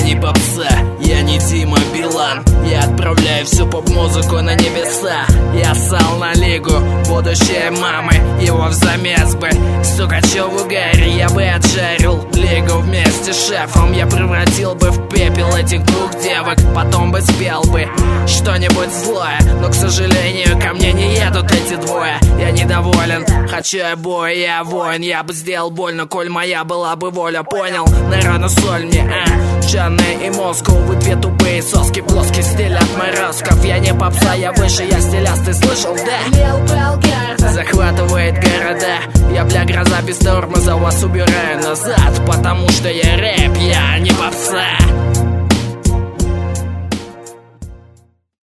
не попса, я не Дима Билан. Я отправляю всю поп-музыку на небеса. Я ссал на лигу будущей мамы, его в замес бы. Сука, чё в угаре, я бы отжарил лигу вместе с шефом. Я превратил бы в пепел этих двух девок, потом бы спел бы что-нибудь злое. Но, к сожалению, ко мне не едут эти двое. Я недоволен, хочу я бой, я воин. Я бы сделал больно, коль моя была бы воля. Понял? Народу соль мне, Джанны и Москву. Вы две тупые соски, плоский стиль отморозков. Я не попса, я выше, я стиляст, ты слышал, да? Захватывает города. Я, бля, гроза без тормоза, вас убираю назад, потому что я рэп, я не попса.